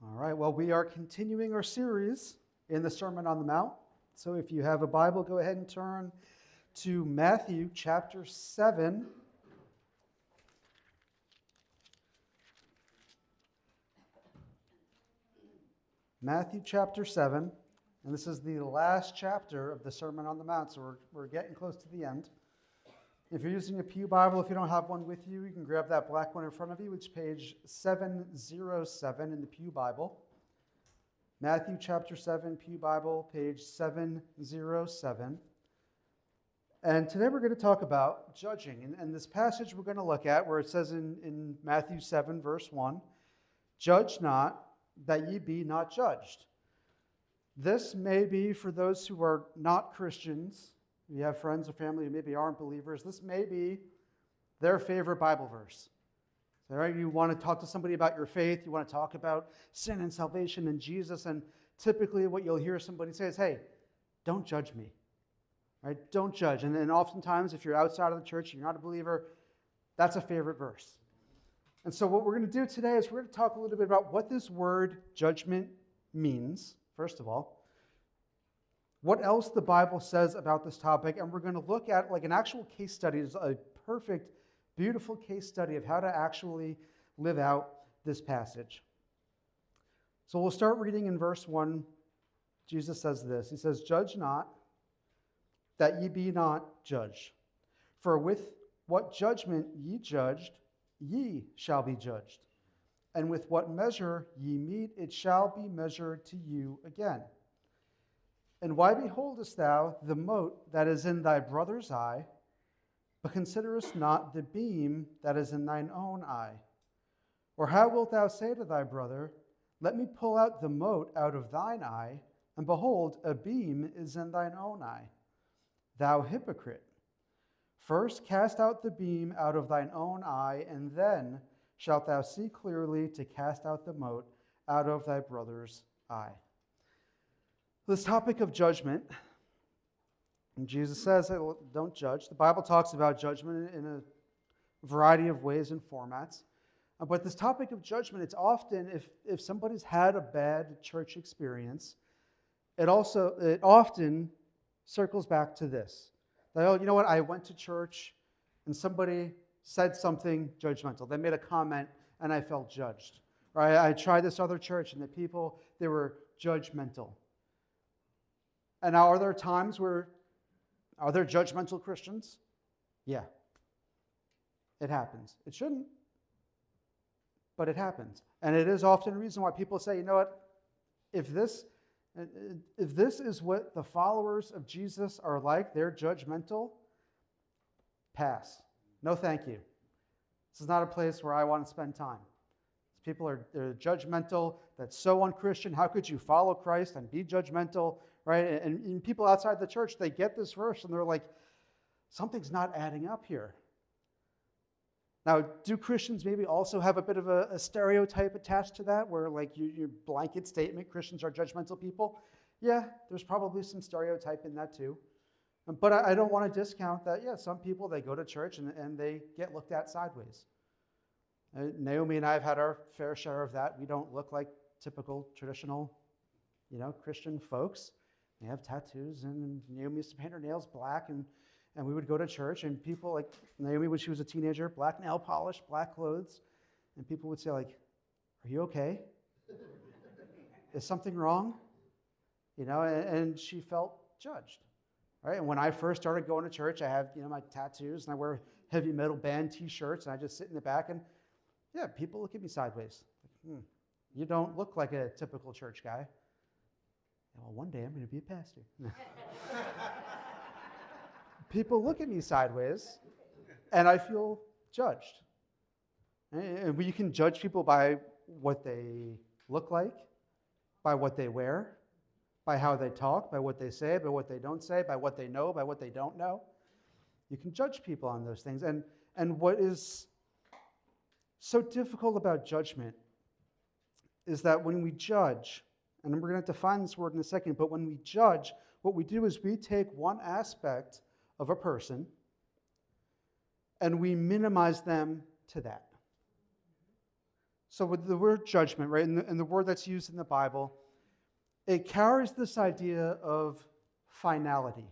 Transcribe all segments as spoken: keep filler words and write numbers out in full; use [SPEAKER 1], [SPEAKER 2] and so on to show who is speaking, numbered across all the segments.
[SPEAKER 1] All right, well, we are continuing our series in the Sermon on the Mount. So if you have a Bible, go ahead and turn to Matthew chapter seven. Matthew chapter seven, and this is the last chapter of the Sermon on the Mount, so we're, we're getting close to the end. If you're using a Pew Bible, if you don't have one with you, you can grab that black one in front of you, which is page seven oh seven in the Pew Bible. Matthew chapter seven, Pew Bible, page seven oh seven. And today we're going to talk about judging. And, and this passage we're going to look at, where it says in, in Matthew seven, verse one, "Judge not, that ye be not judged." This may be for those who are not Christians. You have friends or family who maybe aren't believers. This may be their favorite Bible verse. So, right, you want to talk to somebody about your faith. You want to talk about sin and salvation and Jesus. And typically what you'll hear somebody say is, hey, don't judge me. Right? Don't judge. And then oftentimes if you're outside of the church, you're not a believer, that's a favorite verse. And so what we're going to do today is we're going to talk a little bit about what this word judgment means, first of all. What else the Bible says about this topic, and we're going to look at like an actual case study. It's a perfect, beautiful case study of how to actually live out this passage. So we'll start reading in verse one. Jesus says this. He says, "Judge not, that ye be not judged. For with what judgment ye judged, ye shall be judged. And with what measure ye mete, it shall be measured to you again. And why beholdest thou the mote that is in thy brother's eye, but considerest not the beam that is in thine own eye? Or how wilt thou say to thy brother, Let me pull out the mote out of thine eye, and behold, a beam is in thine own eye? Thou hypocrite, first cast out the beam out of thine own eye, and then shalt thou see clearly to cast out the mote out of thy brother's eye." This topic of judgment, and Jesus says, hey, well, don't judge. The Bible talks about judgment in a variety of ways and formats. Uh, but this topic of judgment, it's often, if, if somebody's had a bad church experience, it also, it often circles back to this. That, oh, you know what, I went to church and somebody said something judgmental. They made a comment and I felt judged. Or I, I tried this other church and the people, they were judgmental. And now, are there times where, are there judgmental Christians? Yeah. It happens. It shouldn't, but it happens. And it is often a reason why people say, you know what, if this, if this is what the followers of Jesus are like, they're judgmental, pass. No thank you. This is not a place where I want to spend time. People are they're judgmental. That's so unchristian. How could you follow Christ and be judgmental? Right? And, and people outside the church, they get this verse and they're like, something's not adding up here. Now, do Christians maybe also have a bit of a, a stereotype attached to that, where like you, your blanket statement, Christians are judgmental people? Yeah, there's probably some stereotype in that too. But I, I don't want to discount that, yeah, some people, they go to church and, and they get looked at sideways. Uh, Naomi and I have had our fair share of that. We don't look like typical traditional, you know, Christian folks. We have tattoos, and Naomi used to paint her nails black, and, and we would go to church, and people like Naomi, when she was a teenager, black nail polish, black clothes, and people would say like, "Are you okay? Is something wrong?" You know, and, and she felt judged. Right? And when I first started going to church, I have, you know, my tattoos, and I wear heavy metal band T-shirts, and I just sit in the back, and yeah, people look at me sideways. Like, hmm, you don't look like a typical church guy. Well, one day I'm going to be a pastor. People look at me sideways, and I feel judged. And we can judge people by what they look like, by what they wear, by how they talk, by what they say, by what they don't say, by what they know, by what they don't know. You can judge people on those things. And, and what is so difficult about judgment is that when we judge, and we're going to define this word in a second, but when we judge, what we do is we take one aspect of a person and we minimize them to that. So with the word judgment, right, and the, and the word that's used in the Bible, it carries this idea of finality.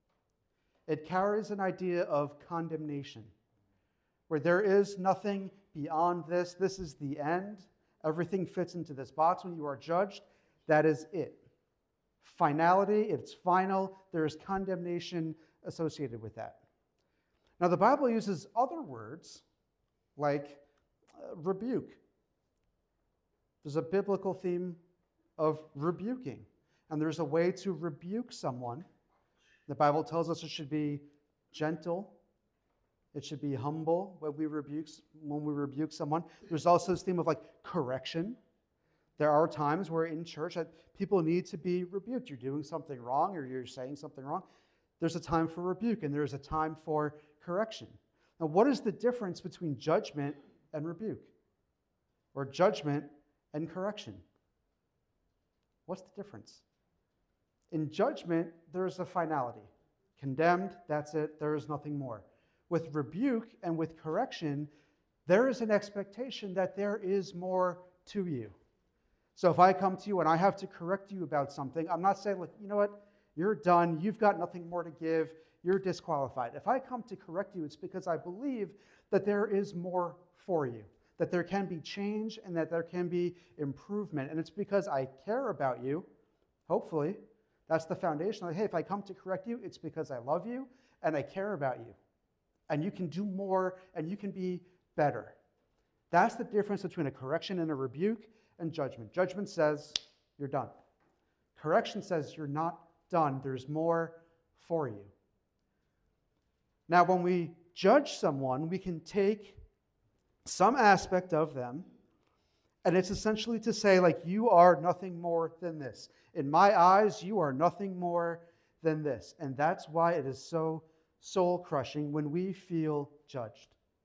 [SPEAKER 1] It carries an idea of condemnation, where there is nothing beyond this. This is the end. Everything fits into this box. When you are judged, that is it. Finality, it's final. There is condemnation associated with that. Now, the Bible uses other words like uh, rebuke. There's a biblical theme of rebuking, and there's a way to rebuke someone. The Bible tells us it should be gentle. It should be humble when we rebuke, when we rebuke someone. There's also this theme of like correction. There are times where in church that people need to be rebuked. You're doing something wrong or you're saying something wrong. There's a time for rebuke and there's a time for correction. Now, what is the difference between judgment and rebuke? Or judgment and correction? What's the difference? In judgment, there is a finality. Condemned, that's it, there is nothing more. With rebuke and with correction, there is an expectation that there is more to you. So if I come to you and I have to correct you about something, I'm not saying, like, you know what, you're done, you've got nothing more to give, you're disqualified. If I come to correct you, it's because I believe that there is more for you, that there can be change and that there can be improvement. And it's because I care about you, hopefully. That's the foundation. Like, hey, if I come to correct you, it's because I love you and I care about you. And you can do more and you can be better. That's the difference between a correction and a rebuke and judgment. Judgment says you're done. Correction says you're not done. There's more for you. Now, when we judge someone, we can take some aspect of them, and it's essentially to say, like, you are nothing more than this. In my eyes, you are nothing more than this. And that's why it is so soul-crushing when we feel judged.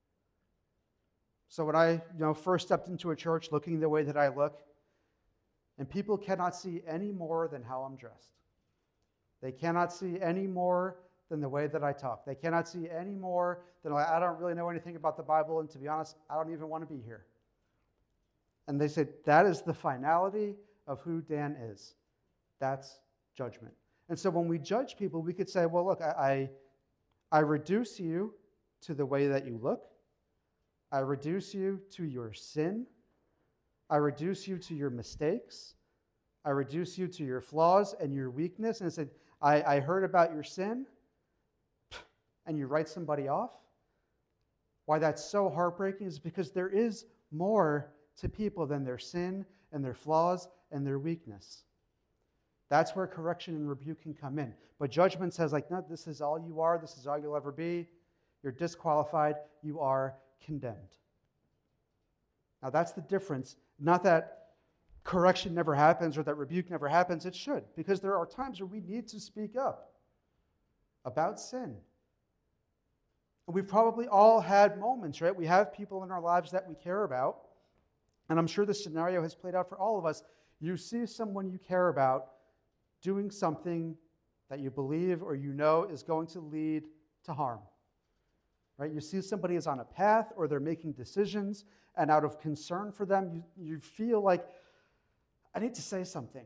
[SPEAKER 1] So when I, you know, first stepped into a church looking the way that I look, and people cannot see any more than how I'm dressed. They cannot see any more than the way that I talk. They cannot see any more than, like, I don't really know anything about the Bible, and to be honest, I don't even want to be here. And they said, that is the finality of who Dan is. That's judgment. And so when we judge people, we could say, well, look, I, I, I reduce you to the way that you look. I reduce you to your sin. I reduce you to your mistakes. I reduce you to your flaws and your weakness. And I said, I, I heard about your sin, and you write somebody off. Why that's so heartbreaking is because there is more to people than their sin and their flaws and their weakness. That's where correction and rebuke can come in. But judgment says, like, no, this is all you are. This is all you'll ever be. You're disqualified. You are condemned. Now, that's the difference. Not that correction never happens or that rebuke never happens. It should, because there are times where we need to speak up about sin. And we've probably all had moments, right? We have people in our lives that we care about. And I'm sure this scenario has played out for all of us. You see someone you care about doing something that you believe or you know is going to lead to harm. Right? You see somebody is on a path or they're making decisions, and out of concern for them, you, you feel like, I need to say something.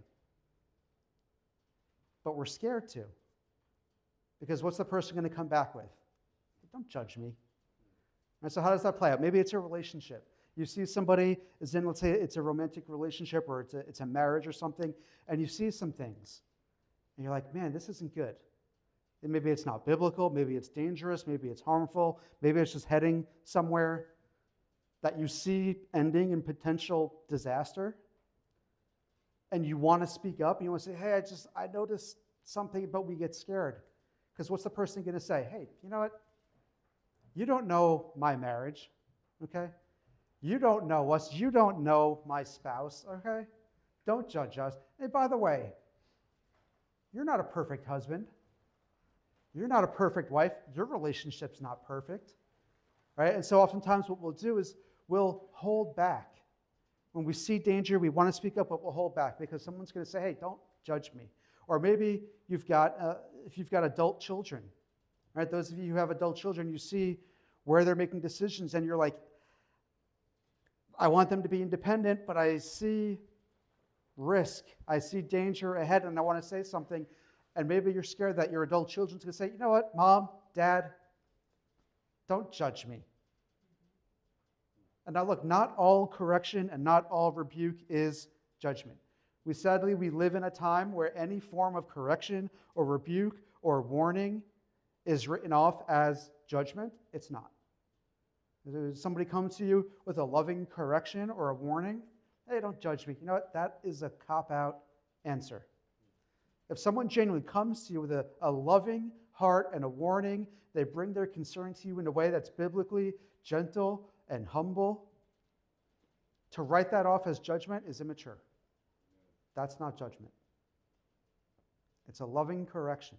[SPEAKER 1] But we're scared to. Because what's the person going to come back with? Don't judge me. And so how does that play out? Maybe it's a relationship. You see somebody is in, let's say it's a romantic relationship or it's a, it's a marriage or something, and you see some things. And you're like, man, this isn't good. And maybe it's not biblical, maybe it's dangerous, maybe it's harmful, maybe it's just heading somewhere that you see ending in potential disaster. And you want to speak up, and you want to say, hey, I just, I noticed something, but we get scared. Because what's the person going to say? Hey, you know what? You don't know my marriage, okay? You don't know us. You don't know my spouse, okay? Don't judge us. Hey, by the way, you're not a perfect husband. You're not a perfect wife. Your relationship's not perfect, right? And so oftentimes what we'll do is we'll hold back. When we see danger, we want to speak up, but we'll hold back because someone's going to say, hey, don't judge me. Or maybe you've got, uh, if you've got adult children, right? Those of you who have adult children, you see where they're making decisions and you're like, I want them to be independent, but I see risk. I see danger ahead, and I want to say something. And maybe you're scared that your adult children's going to say, you know what, Mom, Dad, don't judge me. And now look, not all correction and not all rebuke is judgment. We sadly, we live in a time where any form of correction or rebuke or warning is written off as judgment. It's not. If somebody comes to you with a loving correction or a warning, hey, don't judge me. You know what? That is a cop-out answer. If someone genuinely comes to you with a, a loving heart and a warning, they bring their concern to you in a way that's biblically gentle and humble, to write that off as judgment is immature. That's not judgment. It's a loving correction.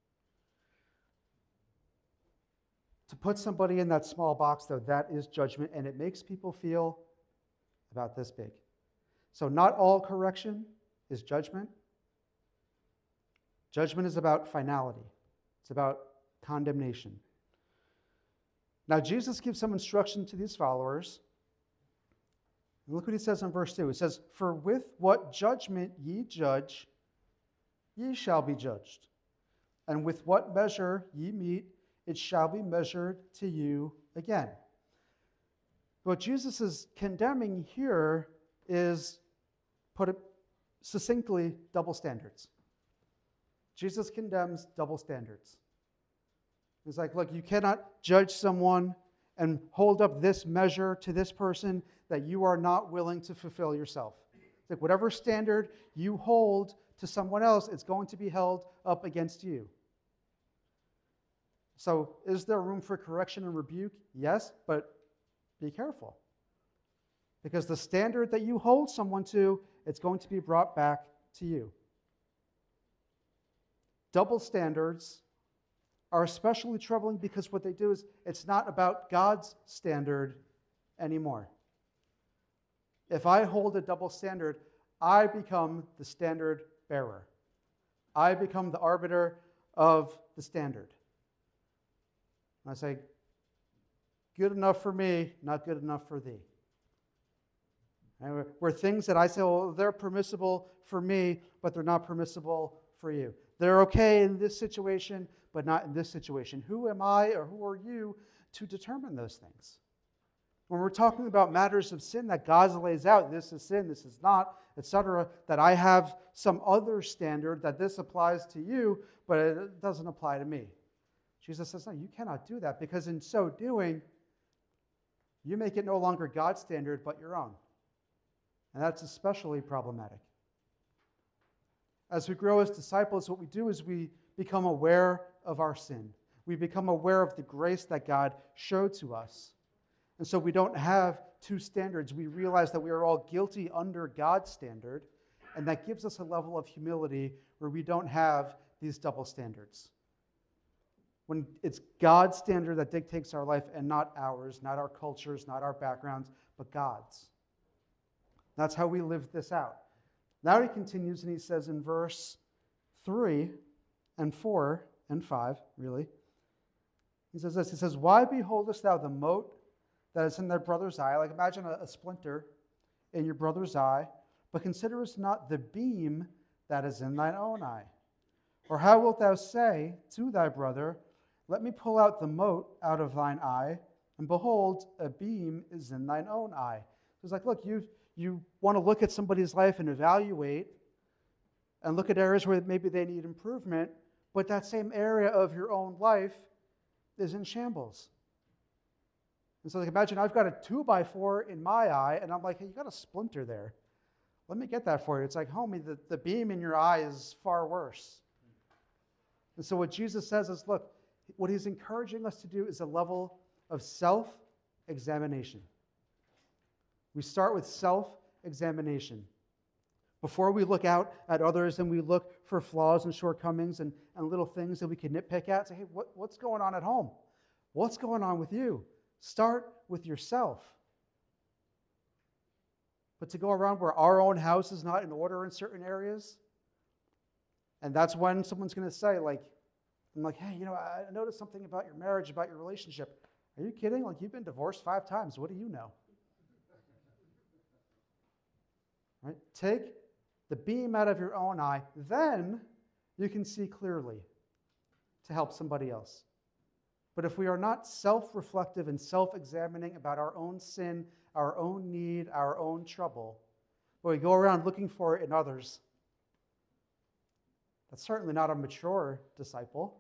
[SPEAKER 1] To put somebody in that small box, though, that is judgment, and it makes people feel about this big. So not all correction is judgment. Judgment is about finality. It's about condemnation. Now, Jesus gives some instruction to these followers. And look what he says in verse two. He says, "For with what judgment ye judge, ye shall be judged. And with what measure ye mete, it shall be measured to you again." What Jesus is condemning here is, put it succinctly, double standards. Jesus condemns double standards. He's like, look, you cannot judge someone and hold up this measure to this person that you are not willing to fulfill yourself. It's like whatever standard you hold to someone else, it's going to be held up against you. So is there room for correction and rebuke? Yes, but be careful. Because the standard that you hold someone to, it's going to be brought back to you. Double standards are especially troubling because what they do is it's not about God's standard anymore. If I hold a double standard, I become the standard bearer. I become the arbiter of the standard. And I say, good enough for me, not good enough for thee. And where things that I say, well, they're permissible for me, but they're not permissible for you. They're okay in this situation, but not in this situation. Who am I or who are you to determine those things? When we're talking about matters of sin that God lays out, this is sin, this is not, et cetera, that I have some other standard that this applies to you, but it doesn't apply to me. Jesus says, no, you cannot do that, because in so doing, you make it no longer God's standard, but your own. And that's especially problematic. As we grow as disciples, what we do is we become aware of our sin. We become aware of the grace that God showed to us. And so we don't have two standards. We realize that we are all guilty under God's standard, and that gives us a level of humility where we don't have these double standards. When it's God's standard that dictates our life and not ours, not our cultures, not our backgrounds, but God's. That's how we live this out. Now he continues and he says in verse three and four and five, really, he says this, he says, "Why beholdest thou the mote that is in thy brother's eye?" Like imagine a, a splinter in your brother's eye, "but considerest not the beam that is in thine own eye? Or how wilt thou say to thy brother, Let me pull out the mote out of thine eye, and behold, a beam is in thine own eye?" So it's like, look, you you want to look at somebody's life and evaluate and look at areas where maybe they need improvement, but that same area of your own life is in shambles. And so like, imagine I've got a two by four in my eye, and I'm like, hey, you got a splinter there. Let me get that for you. It's like, homie, the, the beam in your eye is far worse. And so what Jesus says is, look, what he's encouraging us to do is a level of self-examination. We start with self-examination. Before we look out at others and we look for flaws and shortcomings and, and little things that we can nitpick at, say, hey, what, what's going on at home? What's going on with you? Start with yourself. But to go around where our own house is not in order in certain areas, and that's when someone's going to say, like, I'm like, hey, you know, I noticed something about your marriage, about your relationship. Are you kidding? Like, you've been divorced five times. What do you know? Right? Take the beam out of your own eye, then you can see clearly to help somebody else. But if we are not self-reflective and self-examining about our own sin, our own need, our own trouble, but we go around looking for it in others, that's certainly not a mature disciple.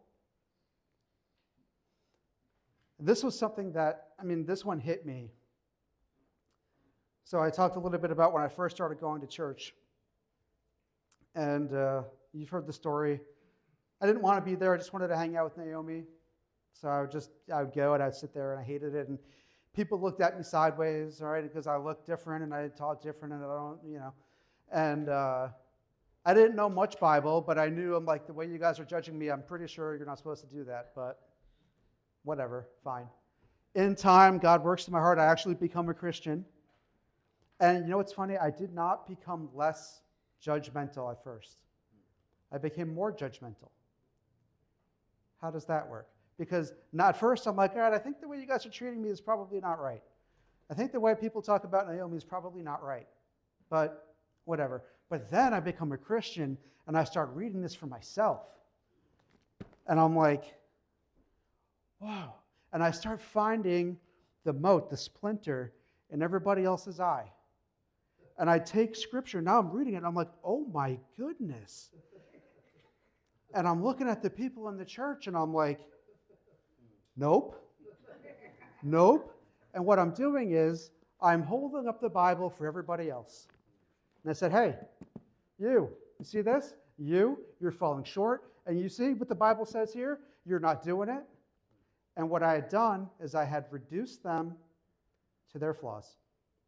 [SPEAKER 1] This was something that, I mean, this one hit me. So I talked a little bit about when I first started going to church. And uh, you've heard the story. I didn't want to be there. I just wanted to hang out with Naomi. So I would just, I would go and I'd sit there and I hated it. And people looked at me sideways, all right, because I looked different and I talked different and I don't, you know. And uh, I didn't know much Bible, but I knew, I'm like, the way you guys are judging me, I'm pretty sure you're not supposed to do that, but whatever, fine. In time, God works in my heart. I actually become a Christian. And you know what's funny? I did not become less judgmental at first. I became more judgmental. How does that work? Because not at first I'm like, God, I think the way you guys are treating me is probably not right. I think the way people talk about Naomi is probably not right. But whatever. But then I become a Christian and I start reading this for myself. And I'm like, wow. And I start finding the mote, the splinter in everybody else's eye. And I take scripture, now I'm reading it, and I'm like, oh my goodness. And I'm looking at the people in the church, and I'm like, nope, nope. And what I'm doing is, I'm holding up the Bible for everybody else. And I said, hey, you, you see this? You, you're falling short. And you see what the Bible says here? You're not doing it. And what I had done is I had reduced them to their flaws.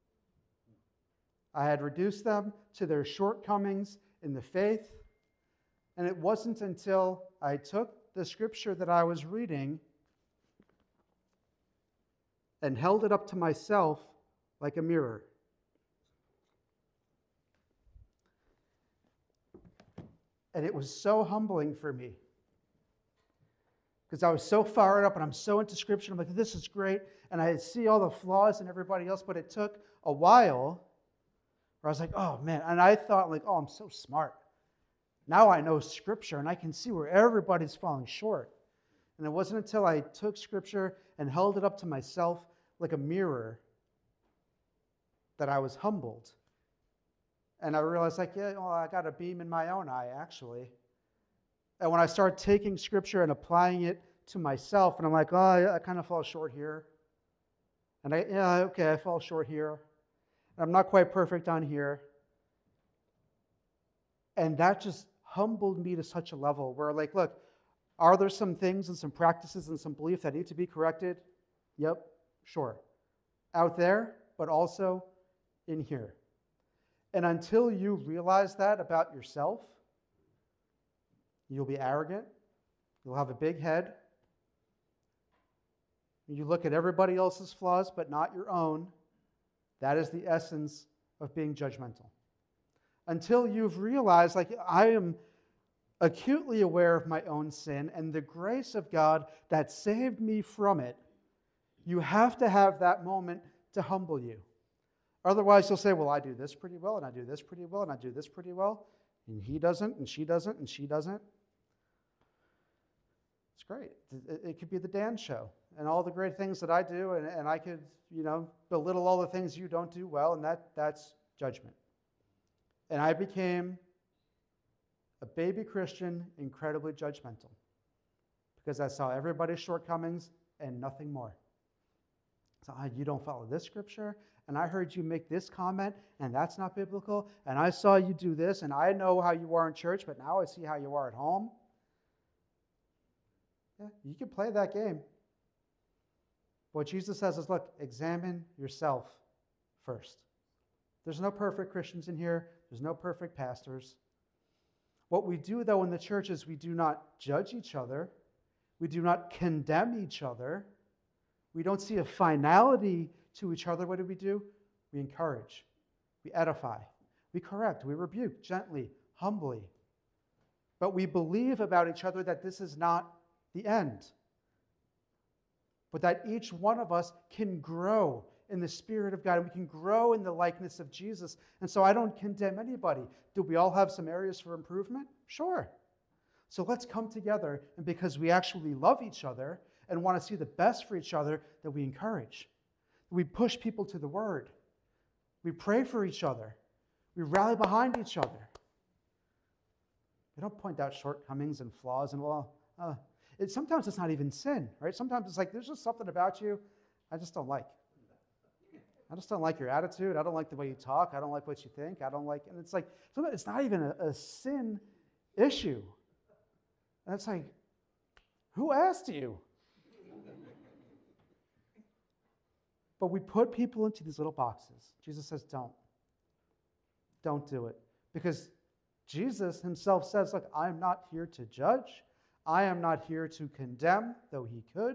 [SPEAKER 1] I had reduced them to their shortcomings in the faith. And it wasn't until I took the scripture that I was reading and held it up to myself like a mirror. And it was so humbling for me. Because I was so fired up and I'm so into scripture. I'm like, this is great. And I see all the flaws in everybody else. But it took a while where I was like, oh man. And I thought like, oh, I'm so smart. Now I know scripture and I can see where everybody's falling short. And it wasn't until I took scripture and held it up to myself like a mirror that I was humbled. And I realized like, yeah, well, I got a beam in my own eye actually. And when I start taking scripture and applying it to myself, and I'm like, oh, I, I kind of fall short here. And I, yeah, okay, I fall short here. And I'm not quite perfect on here. And that just humbled me to such a level where, like, look, are there some things and some practices and some beliefs that need to be corrected? Yep, sure. Out there, but also in here. And until you realize that about yourself, you'll be arrogant. You'll have a big head. You look at everybody else's flaws, but not your own. That is the essence of being judgmental. Until you've realized, like, I am acutely aware of my own sin and the grace of God that saved me from it, you have to have that moment to humble you. Otherwise, you'll say, well, I do this pretty well, and I do this pretty well, and I do this pretty well, and he doesn't, and she doesn't, and she doesn't. It's great. It could be the Dan show and all the great things that I do, and, and I could, you know, belittle all the things you don't do well, and that that's judgment. And I became a baby Christian, incredibly judgmental, because I saw everybody's shortcomings and nothing more. So oh, you don't follow this scripture, and I heard you make this comment, and that's not biblical, and I saw you do this, and I know how you are in church, but now I see how you are at home. Yeah, you can play that game. What Jesus says is, look, examine yourself first. There's no perfect Christians in here. There's no perfect pastors. What we do, though, in the church is we do not judge each other. We do not condemn each other. We don't see a finality to each other. What do we do? We encourage. We edify. We correct. We rebuke gently, humbly. But we believe about each other that this is not the end, but that each one of us can grow in the Spirit of God, and we can grow in the likeness of Jesus. And so I don't condemn anybody. Do we all have some areas for improvement? Sure. So let's come together, and because we actually love each other and want to see the best for each other, that we encourage. We push people to the Word. We pray for each other. We rally behind each other. We don't point out shortcomings and flaws and, well, uh, it, sometimes it's not even sin, right? Sometimes it's like, there's just something about you I just don't like. I just don't like your attitude. I don't like the way you talk. I don't like what you think. I don't like, and it's like, sometimes it's not even a, a sin issue. And it's like, who asked you? But we put people into these little boxes. Jesus says, don't. Don't do it. Because Jesus himself says, look, I am not here to judge. I am not here to condemn, though he could.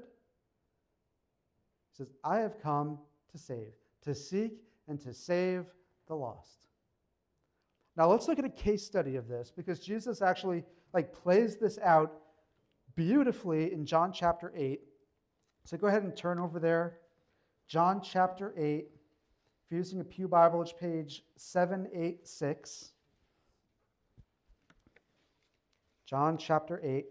[SPEAKER 1] He says, I have come to save, to seek and to save the lost. Now let's look at a case study of this, because Jesus actually like plays this out beautifully in John chapter eight. So go ahead and turn over there. John chapter eight. If you're using a Pew Bible, it's page seven eighty-six. John chapter eight.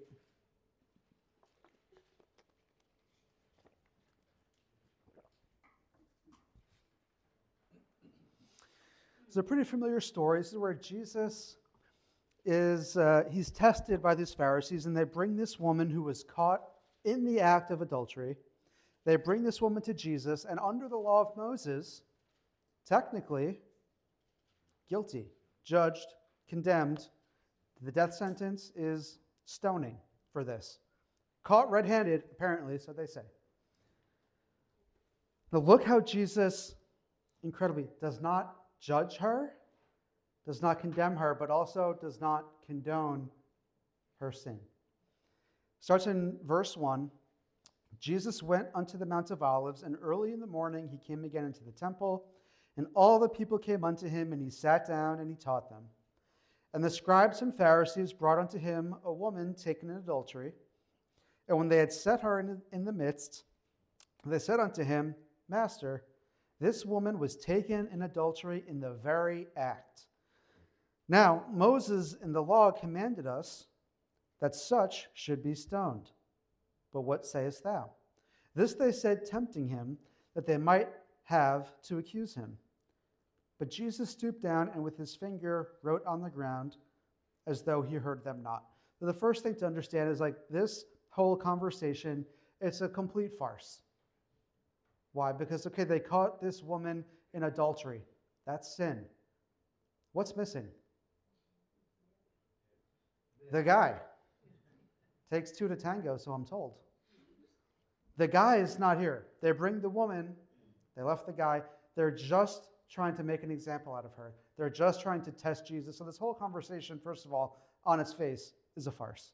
[SPEAKER 1] It's a pretty familiar story. This is where Jesus is, uh, he's tested by these Pharisees, and they bring this woman who was caught in the act of adultery. They bring this woman to Jesus, and under the law of Moses, technically guilty, judged, condemned. The death sentence is stoning for this. Caught red-handed, apparently, so they say. Now look how Jesus, incredibly, does not judge her, does not condemn her, but also does not condone her sin. Starts in verse one. Jesus went unto the Mount of Olives, and early in the morning he came again into the temple, and all the people came unto him, and he sat down and he taught them. And the scribes and Pharisees brought unto him a woman taken in adultery. And when they had set her in, in the midst, they said unto him, Master, this woman was taken in adultery in the very act. Now, Moses in the law commanded us that such should be stoned. But what sayest thou? This they said, tempting him, that they might have to accuse him. But Jesus stooped down and with his finger wrote on the ground as though he heard them not. So the first thing to understand is like this whole conversation, it's a complete farce. Why? Because, okay, they caught this woman in adultery. That's sin. What's missing? The guy. Takes two to tango, so I'm told. The guy is not here. They bring the woman. They left the guy. They're just trying to make an example out of her. They're just trying to test Jesus. So this whole conversation, first of all, on its face, is a farce.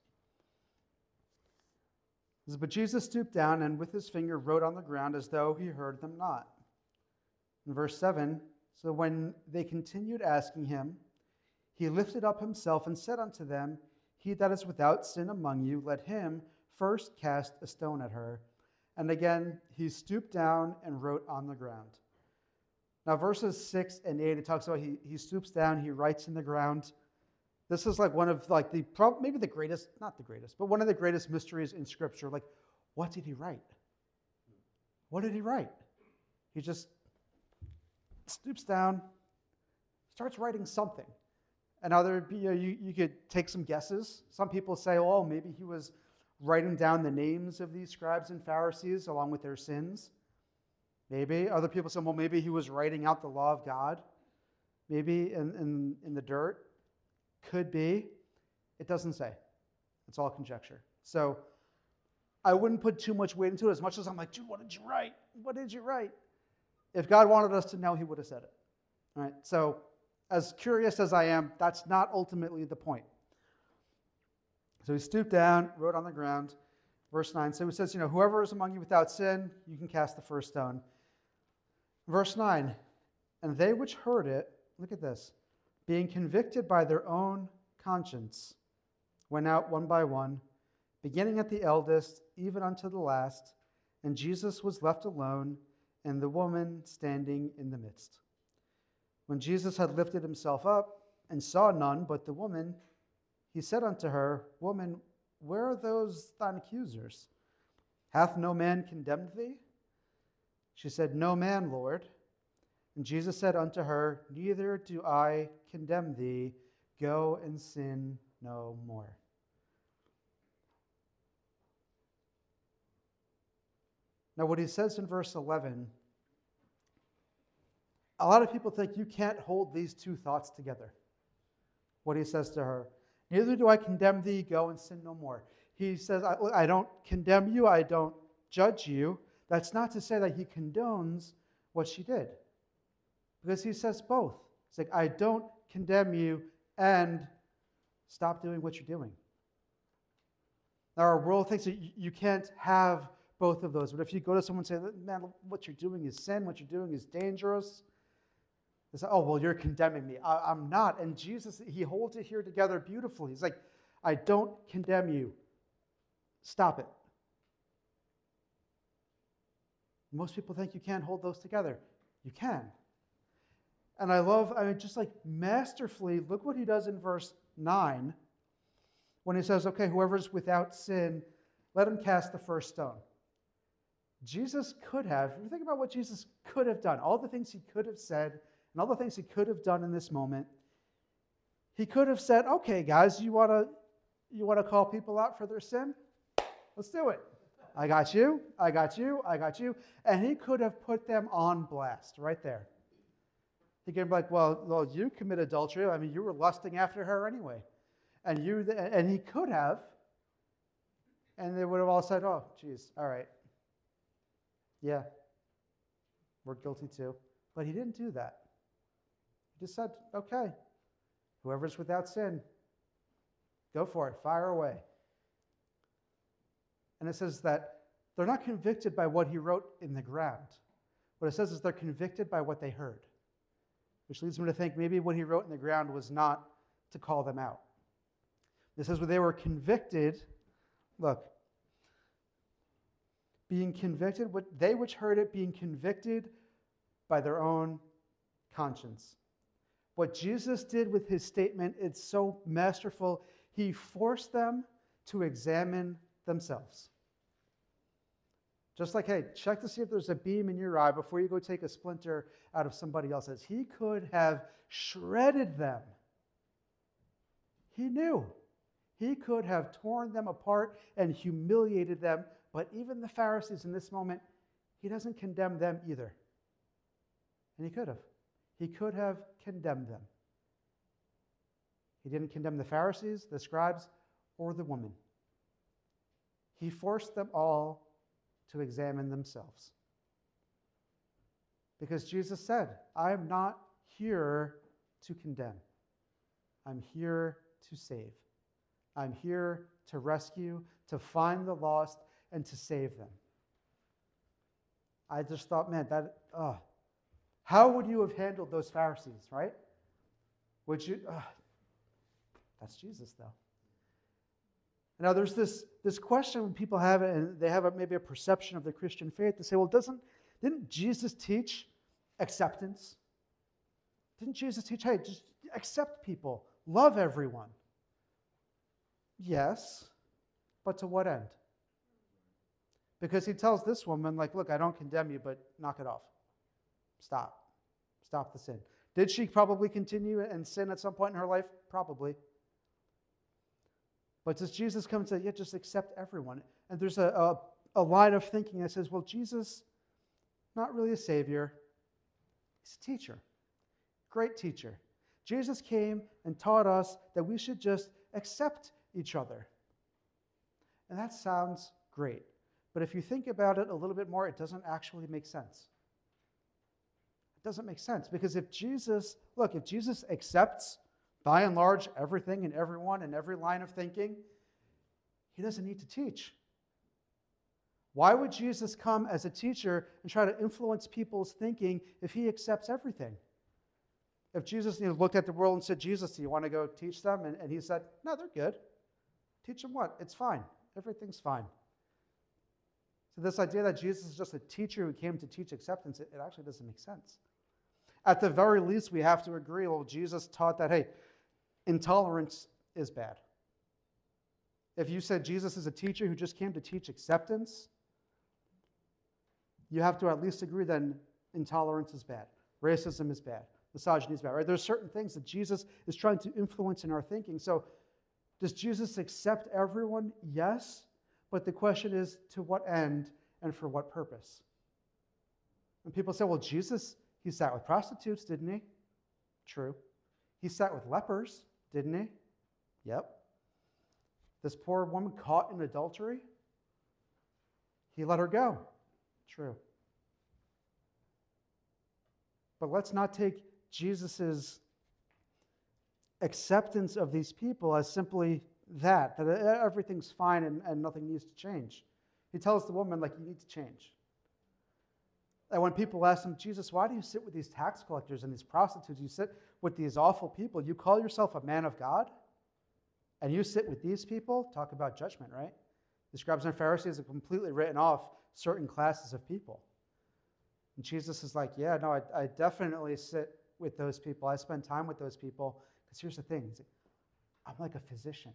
[SPEAKER 1] But Jesus stooped down and with his finger wrote on the ground as though he heard them not. In verse seven, so when they continued asking him, he lifted up himself and said unto them, He that is without sin among you, let him first cast a stone at her. And again, he stooped down and wrote on the ground. Now, verses six and eight, it talks about he, he stoops down, he writes in the ground. This is like one of like the maybe the greatest, not the greatest, but one of the greatest mysteries in Scripture. Like, what did he write? What did he write? He just stoops down, starts writing something. And now there, you, know, you, you could take some guesses. Some people say, oh, maybe he was writing down the names of these scribes and Pharisees along with their sins. Maybe. Other people say, well, maybe he was writing out the law of God. Maybe in, in, in the dirt. Could be. It doesn't say. It's all conjecture. So I wouldn't put too much weight into it as much as I'm like, dude, what did you write? What did you write? If God wanted us to know, he would have said it. All right. So as curious as I am, that's not ultimately the point. So he stooped down, wrote on the ground. Verse nine. So he says, you know, whoever is among you without sin, you can cast the first stone. Verse nine. And they which heard it, look at this, being convicted by their own conscience, went out one by one, beginning at the eldest, even unto the last. And Jesus was left alone, and the woman standing in the midst. When Jesus had lifted himself up and saw none but the woman, he said unto her, Woman, where are those thine accusers? Hath no man condemned thee? She said, No man, Lord. And Jesus said unto her, Neither do I condemn thee. Go and sin no more. Now, what he says in verse eleven, a lot of people think you can't hold these two thoughts together. What he says to her, Neither do I condemn thee, go and sin no more. He says, I, I don't condemn you, I don't judge you. That's not to say that he condones what she did. Because he says both. It's like, I don't condemn you and stop doing what you're doing. Now, our world thinks that you can't have both of those. But if you go to someone and say, man, what you're doing is sin, what you're doing is dangerous, they say, oh, well, you're condemning me. I, I'm not. And Jesus, he holds it here together beautifully. He's like, I don't condemn you. Stop it. Most people think you can't hold those together. You can. And I love, I mean, just like masterfully, look what he does in verse nine when he says, okay, whoever's without sin, let him cast the first stone. Jesus could have, if you think about what Jesus could have done, all the things he could have said, and all the things he could have done in this moment, he could have said, okay, guys, you want to you want to call people out for their sin? Let's do it. I got you, I got you, I got you. And he could have put them on blast right there. He could be like, well, well, you commit adultery. I mean, you were lusting after her anyway. And you, and he could have, and they would have all said, oh, geez, all right. Yeah, we're guilty too. But he didn't do that. He just said, okay, whoever's without sin, go for it, fire away. And it says that they're not convicted by what he wrote in the ground. What it says is they're convicted by what they heard, which leads me to think maybe what he wrote in the ground was not to call them out. It says when they were convicted, look, being convicted, they which heard it being convicted by their own conscience. What Jesus did with his statement, it's so masterful. He forced them to examine themselves. Just like, hey, check to see if there's a beam in your eye before you go take a splinter out of somebody else's. He could have shredded them. He knew. He could have torn them apart and humiliated them. But even the Pharisees in this moment, he doesn't condemn them either. And he could have. He could have condemned them. He didn't condemn the Pharisees, the scribes, or the woman. He forced them all to examine themselves. Because Jesus said, I am not here to condemn. I'm here to save. I'm here to rescue, to find the lost, and to save them. I just thought, man, that, uh, how would you have handled those Pharisees, right? Would you, uh, that's Jesus, though. Now, there's this, this question when people have it, and they have a, maybe a perception of the Christian faith. They say, well, doesn't, didn't Jesus teach acceptance? Didn't Jesus teach, hey, just accept people, love everyone? Yes, but to what end? Because he tells this woman, like, look, I don't condemn you, but knock it off. Stop. Stop the sin. Did she probably continue and sin at some point in her life? Probably. But does Jesus come and say, yeah, just accept everyone? And there's a, a, a line of thinking that says, well, Jesus, not really a savior. He's a teacher. Great teacher. Jesus came and taught us that we should just accept each other. And that sounds great. But if you think about it a little bit more, it doesn't actually make sense. It doesn't make sense. Because if Jesus, look, if Jesus accepts by and large everything and everyone and every line of thinking, he doesn't need to teach. Why would Jesus come as a teacher and try to influence people's thinking if he accepts everything? If Jesus you know, looked at the world and said, Jesus, do you want to go teach them? And, and he said, no, they're good. Teach them what? It's fine. Everything's fine. So this idea that Jesus is just a teacher who came to teach acceptance, it, it actually doesn't make sense. At the very least, we have to agree, well, Jesus taught that, hey, intolerance is bad. If you said Jesus is a teacher who just came to teach acceptance, you have to at least agree then intolerance is bad. Racism is bad. Misogyny is bad, right? There's certain things that Jesus is trying to influence in our thinking. So does Jesus accept everyone? Yes. But the question is, to what end and for what purpose? And people say, well, Jesus, he sat with prostitutes, didn't he? True. He sat with lepers, didn't he? Yep. This poor woman caught in adultery, he let her go. True. But let's not take Jesus' acceptance of these people as simply that, that everything's fine and, and nothing needs to change. He tells the woman, like, you need to change. And when people ask him, Jesus, why do you sit with these tax collectors and these prostitutes? You sit with these awful people. You call yourself a man of God? And you sit with these people? Talk about judgment, right? The scribes and Pharisees have completely written off certain classes of people. And Jesus is like, yeah, no, I, I definitely sit with those people. I spend time with those people. Because here's the thing. He's like, I'm like a physician.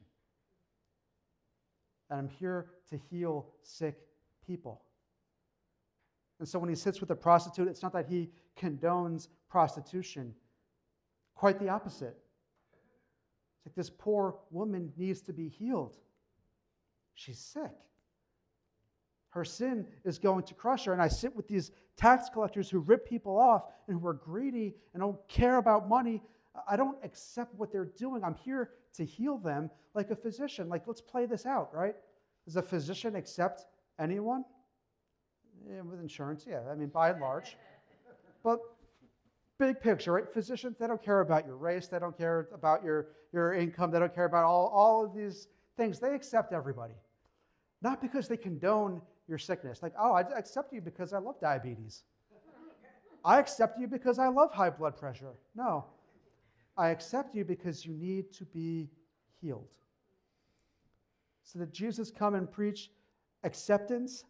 [SPEAKER 1] And I'm here to heal sick people. And so when he sits with a prostitute, it's not that he condones prostitution. Quite the opposite. It's like this poor woman needs to be healed. She's sick. Her sin is going to crush her. And I sit with these tax collectors who rip people off and who are greedy and don't care about money. I don't accept what they're doing. I'm here to heal them like a physician. Like, let's play this out, right? Does a physician accept anyone? Yeah, with insurance, yeah. I mean, by and large. But big picture, right? Physicians, they don't care about your race. They don't care about your, your income. They don't care about all, all of these things. They accept everybody. Not because they condone your sickness. Like, oh, I accept you because I love diabetes. I accept you because I love high blood pressure. No. I accept you because you need to be healed. So did Jesus come and preach acceptance?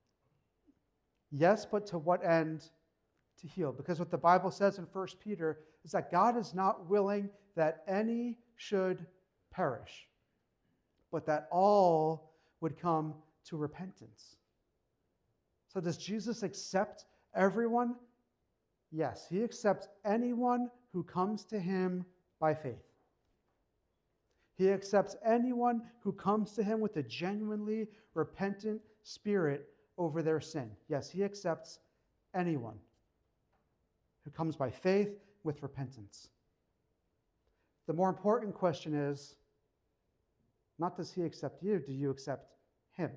[SPEAKER 1] Yes, but to what end? To heal. Because what the Bible says in First Peter is that God is not willing that any should perish, but that all would come to repentance. So does Jesus accept everyone? Yes, he accepts anyone who comes to him by faith. He accepts anyone who comes to him with a genuinely repentant spirit over their sin. Yes, he accepts anyone who comes by faith with repentance. The more important question is, not does he accept you, do you accept him?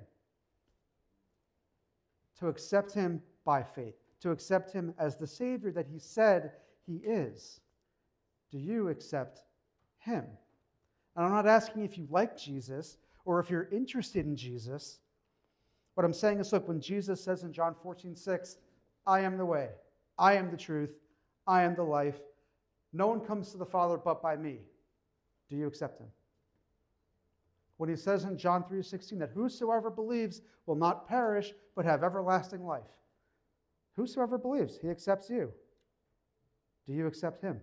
[SPEAKER 1] To accept him by faith, to accept him as the Savior that he said he is. Do you accept him? And I'm not asking if you like Jesus or if you're interested in Jesus. What I'm saying is, look, when Jesus says in John fourteen six, I am the way, I am the truth, I am the life, no one comes to the Father but by me. Do you accept him? When he says in John three sixteen that whosoever believes will not perish but have everlasting life. Whosoever believes, he accepts you. Do you accept him?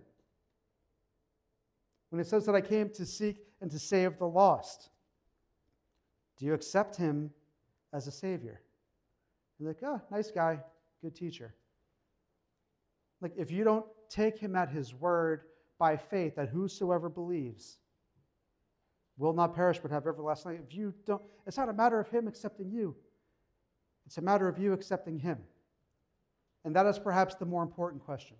[SPEAKER 1] When it says that I came to seek and to save the lost, do you accept him as a Savior? You're like, oh, nice guy, good teacher. Like, if you don't take him at his word by faith that whosoever believes will not perish but have everlasting life, if you don't, it's not a matter of him accepting you. It's a matter of you accepting him. And that is perhaps the more important question.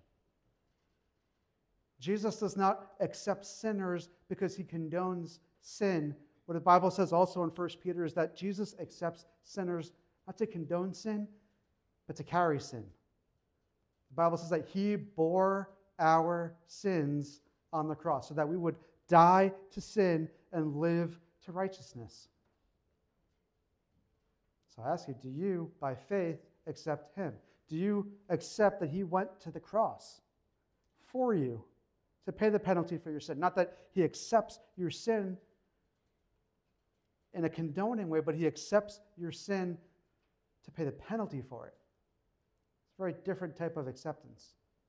[SPEAKER 1] Jesus does not accept sinners because he condones sin. What the Bible says also in First Peter is that Jesus accepts sinners not to condone sin, but to carry sin. The Bible says that he bore our sins on the cross so that we would die to sin and live to righteousness. So I ask you, do you, by faith, accept him? Do you accept that he went to the cross for you to pay the penalty for your sin? Not that he accepts your sin in a condoning way, but he accepts your sin to pay the penalty for it. It's a very different type of acceptance.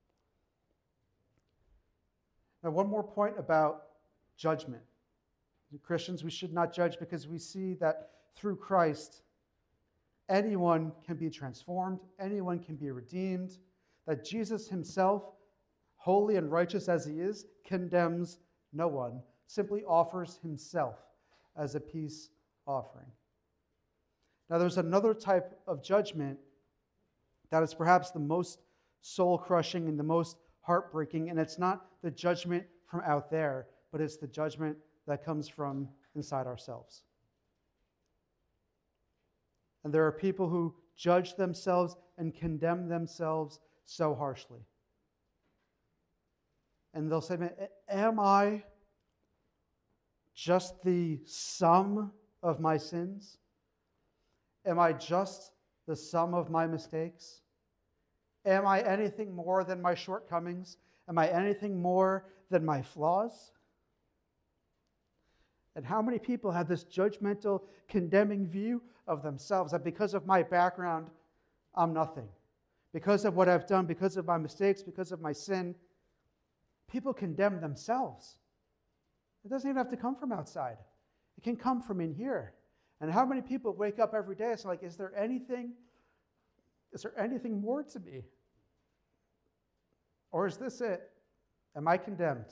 [SPEAKER 1] Now, one more point about judgment. Christians, we should not judge because we see that through Christ, anyone can be transformed, anyone can be redeemed, that Jesus himself, holy and righteous as he is, condemns no one, simply offers himself as a peace offering. Now, there's another type of judgment that is perhaps the most soul-crushing and the most heartbreaking, and it's not the judgment from out there, but it's the judgment that comes from inside ourselves. And there are people who judge themselves and condemn themselves so harshly. And they'll say, am I just the sum of my sins? Am I just the sum of my mistakes? Am I anything more than my shortcomings? Am I anything more than my flaws? And how many people have this judgmental, condemning view of themselves, that because of my background, I'm nothing? Because of what I've done, because of my mistakes, because of my sin, people condemn themselves. It doesn't even have to come from outside. It can come from in here. And how many people wake up every day and say, like, is there anything, is there anything more to me? Or is this it? Am I condemned?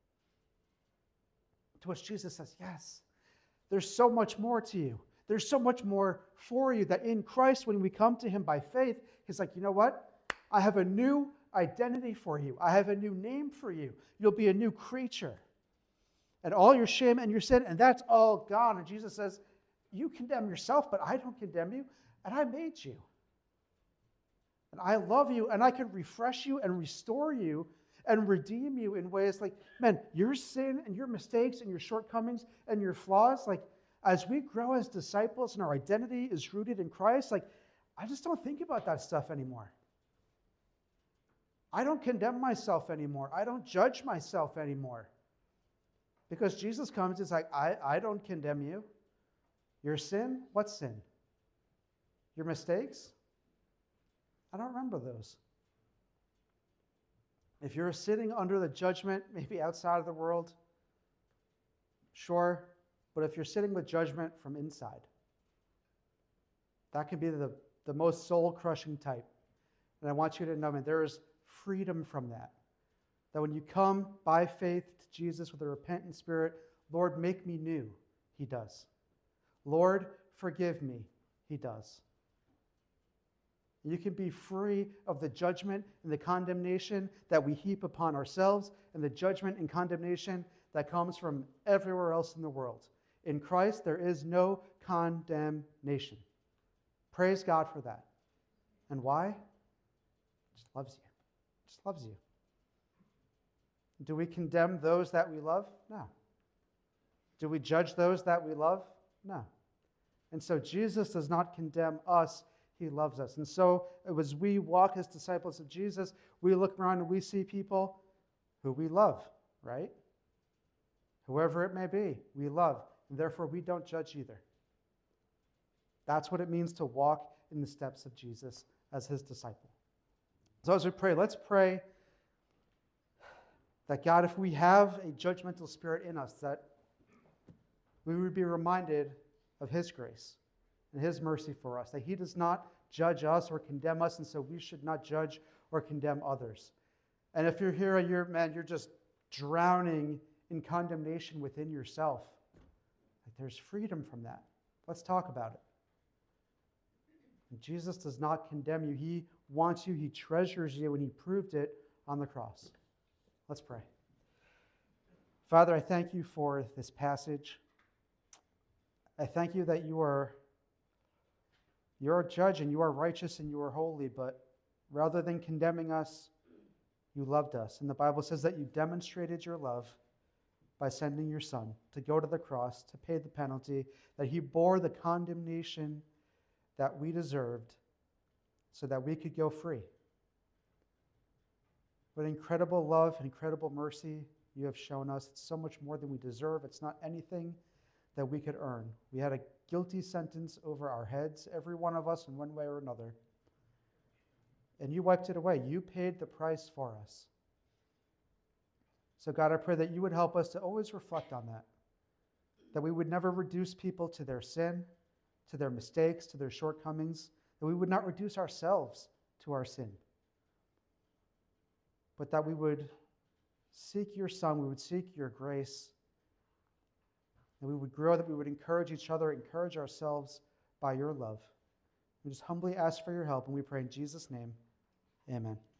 [SPEAKER 1] To which Jesus says, yes, there's so much more to you. There's so much more for you, that in Christ, when we come to him by faith, he's like, you know what? I have a new identity for you. I have a new name for you. You'll be a new creature. And all your shame and your sin, and that's all gone. And Jesus says, you condemn yourself, but I don't condemn you, and I made you. And I love you, and I can refresh you and restore you and redeem you in ways like, man, your sin and your mistakes and your shortcomings and your flaws, like, as we grow as disciples and our identity is rooted in Christ, like, I just don't think about that stuff anymore. I don't condemn myself anymore. I don't judge myself anymore. Because Jesus comes, it's like, I, I don't condemn you. Your sin? What sin? Your mistakes? I don't remember those. If you're sitting under the judgment, maybe outside of the world, sure. But if you're sitting with judgment from inside, that can be the, the most soul-crushing type. And I want you to know, man, there is freedom from that. That when you come by faith to Jesus with a repentant spirit, Lord, make me new, he does. Lord, forgive me, he does. You can be free of the judgment and the condemnation that we heap upon ourselves, and the judgment and condemnation that comes from everywhere else in the world. In Christ, there is no condemnation. Praise God for that. And why? He just loves you. He just loves you. Do we condemn those that we love? No. Do we judge those that we love? No. And so Jesus does not condemn us. He loves us. And so as we walk as disciples of Jesus, we look around and we see people who we love, right? Whoever it may be, we love. And therefore, we don't judge either. That's what it means to walk in the steps of Jesus as his disciple. So as we pray, let's pray that God, if we have a judgmental spirit in us, that we would be reminded of his grace and his mercy for us, that he does not judge us or condemn us, and so we should not judge or condemn others. And if you're here and you're, man, you're just drowning in condemnation within yourself, like, there's freedom from that. Let's talk about it. And Jesus does not condemn you. He wants you. He treasures you, and he proved it on the cross. Let's pray. Father, I thank you for this passage. I thank you that you are you're a judge and you are righteous and you are holy, but rather than condemning us, you loved us. And the Bible says that you demonstrated your love by sending your Son to go to the cross, to pay the penalty, that he bore the condemnation that we deserved so that we could go free. What incredible love and incredible mercy you have shown us. It's so much more than we deserve. It's not anything that we could earn. We had a guilty sentence over our heads, every one of us in one way or another. And you wiped it away. You paid the price for us. So God, I pray that you would help us to always reflect on that, that we would never reduce people to their sin, to their mistakes, to their shortcomings, that we would not reduce ourselves to our sin, but that we would seek your Son, we would seek your grace, and we would grow, that we would encourage each other, encourage ourselves by your love. We just humbly ask for your help, and we pray in Jesus' name, amen.